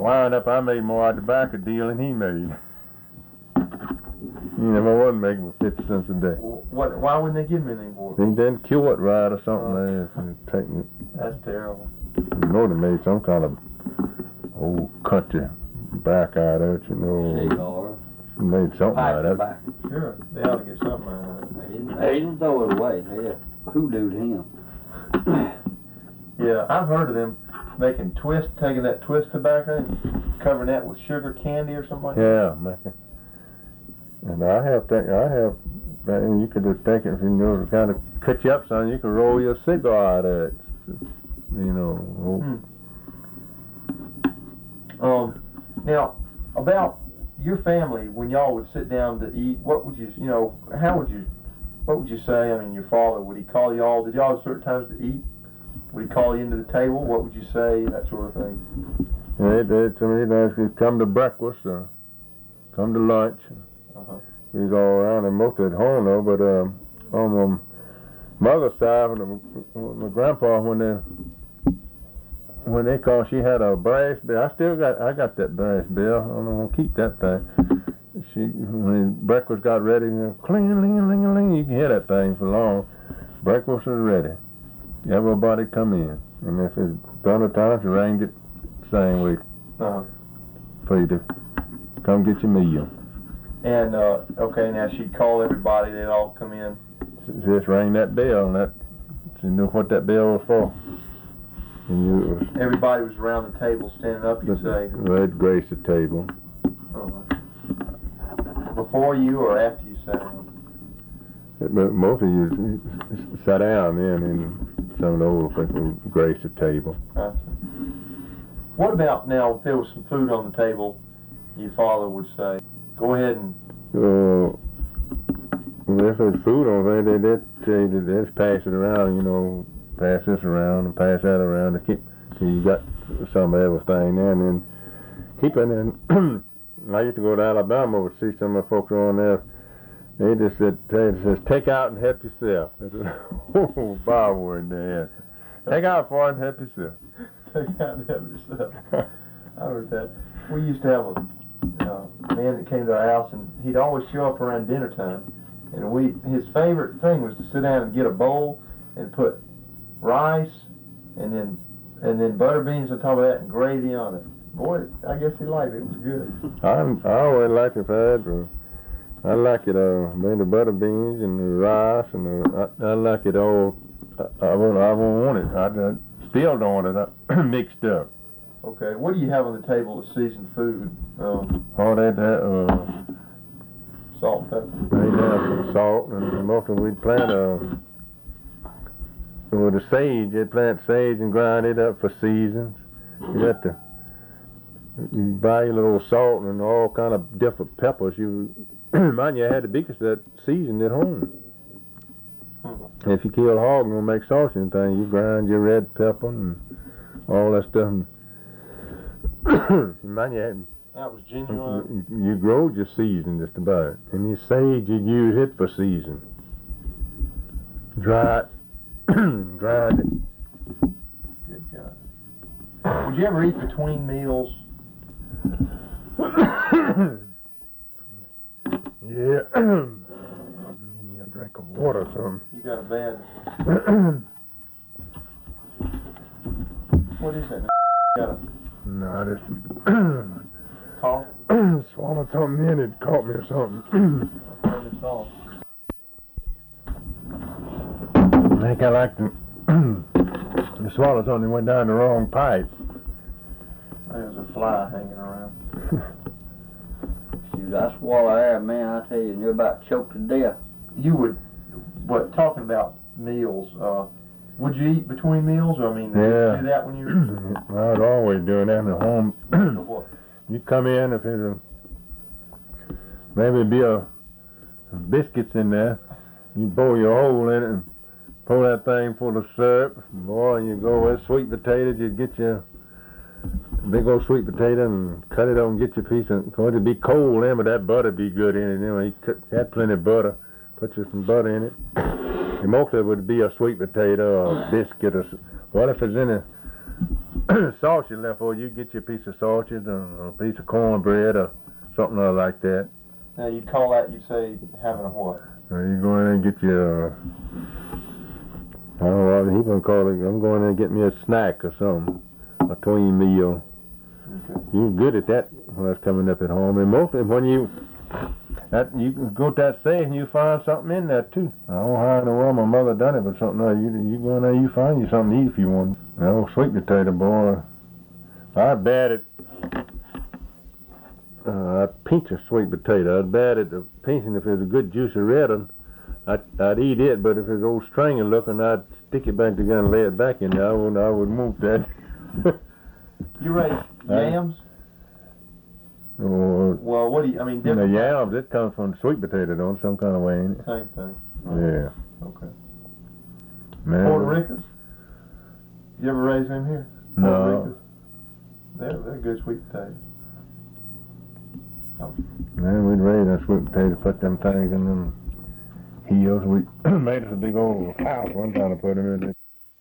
Wind up, I made more out of the tobacco deal than he made. You know, I wasn't making 50 cents a day. Why wouldn't they give him any more? He didn't cure it right or something like that. That's terrible. You know, they made some kind of old country back out of it, you know. Cigar. Made something out of it. Sure, they ought to get something out of it. They didn't throw it away. They hoodooed him. Yeah, I've heard of them making taking that twist tobacco and covering that with sugar candy or something like that. Yeah, making. And and you could just take it, if you know, to kind of cut you up something, you could roll your cigar out of it. You know. Now, about your family, when y'all would sit down to eat, what would you say? I mean, your father, would he call y'all, did y'all have certain times to eat? Would he call you into the table? What would you say? That sort of thing. Yeah, they'd come to breakfast or come to lunch. We'd all around, and mostly at home though, but on my mother's side, my grandpa, when they called, she had a brass bell. I got that brass bell. I'm gonna keep that thing. When breakfast got ready, cling, ling, ling, ling, you can hear that thing for long. Breakfast was ready. Everybody come in, and if it's dinner time, she rang it same way for you to come get your meal. And okay, now she'd call everybody. They'd all come in. Just rang that bell, and she knew what that bell was for. And everybody was around the table, standing up. You say. They'd grace the table. Before you or after you sat down? Most of you sat down then, and some of the older people would grace the table. I see. What about now? If there was some food on the table, your father would say, "Go ahead and." If there's food on there, they'd say that they'd pass it around. You know, pass this around and pass that around to keep. So you got some of everything there, and then keep it in. I used to go to Alabama and see some of the folks on there. They just said, take out and help yourself. That's a whole byword there. Take out for it and help yourself. Take out and help yourself. I heard that. We used to have a man that came to our house, and he'd always show up around dinner time. And his favorite thing was to sit down and get a bowl and put rice and then butter beans on top of that and gravy on it. Boy, I guess he liked it. It was good. I always liked it. I like it, maybe the butter beans and the rice, and I like it all. I won't want it. I still don't want it mixed up. Okay, what do you have on the table of seasoned food? All that, salt and pepper. They'd have some salt, and mostly we'd plant with the sage. They'd plant sage and grind it up for seasons. You buy your little salt and all kind of different peppers. Mind you, I had the biggest that seasoned at home. If you kill a hog and make sausage and things, you grind your red pepper and all that stuff. Mind you, that was genuine. You grow your season just about. And your sage, you use it for season. Dry it, grind it. Good God. Would you ever eat between meals? Yeah. You need a drink of water or something. You got a bad. What is that? You got a. No, I just. Cough? Swallowed something in it, caught me or something. Turn this off. I think I like to swallow something that went down the wrong pipe. There's a fly hanging around. Shoot, I swallow air, man, I tell you, you're about choked to death. You would, talking about meals, would you eat between meals? Or, did you do that when you were... I was always doing that at home. What? You come in, if there's maybe a biscuits in there, you bore your hole in it and pour that thing full of syrup. Boy, you go with sweet potatoes, you get your big old sweet potato and cut it up and get your piece of, it'd be cold then, but that butter be good in it. Anyway, you had plenty of butter, put you some butter in it. And mostly it would be a sweet potato or a biscuit or, well, if it's in sausage left over, you get you a piece of sausage or a piece of cornbread or something like that. Now you call that, you say having a what? You go in there and get your, I don't know what he gonna call it. I'm going in and get me a snack or something, a tween meal. Okay. You're good at that when that's coming up at home. And mostly when you can go to that safe and you find something in there too. I don't know how in the world my mother done it, but something like you go in there, you find you something to eat if you want. That old sweet potato, boy. I bad at I pinch a sweet potato. I'd bad at the pinching. If it's a good juicy red one, I'd eat it. But if it's old stringy looking, I'd stick it back together and lay it back in there. I would move that. You raise yams? Or, Well, what do you, I mean, the different. yams, it comes from the sweet potato, don't it? Some kind of way, ain't it? Same thing. Yeah. Okay. Man. Puerto Ricans? You ever raise them here? Puerto No. Ricans? They're good sweet potatoes. Man, we'd raise them sweet potatoes, put them things in them heels. We made us a big old house one time to put them in.